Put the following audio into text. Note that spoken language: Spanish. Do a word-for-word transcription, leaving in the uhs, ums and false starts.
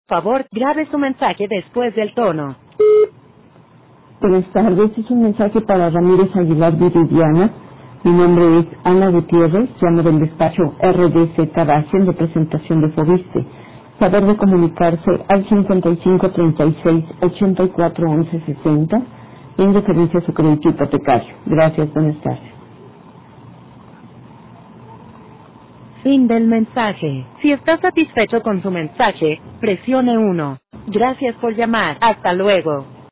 Por favor, grabe su mensaje después del tono. Buenas tardes, es un mensaje para Ramírez Aguilar Viridiana. Mi nombre es Ana Gutiérrez, llamo del despacho R D Z Base en representación de Fobiste. Saber de comunicarse al cincuenta y cinco treinta y seis ochenta y cuatro once sesenta en referencia a su crédito hipotecario. Gracias, buenas tardes. Fin del mensaje. Si está satisfecho con su mensaje, presione uno. Gracias por llamar. Hasta luego.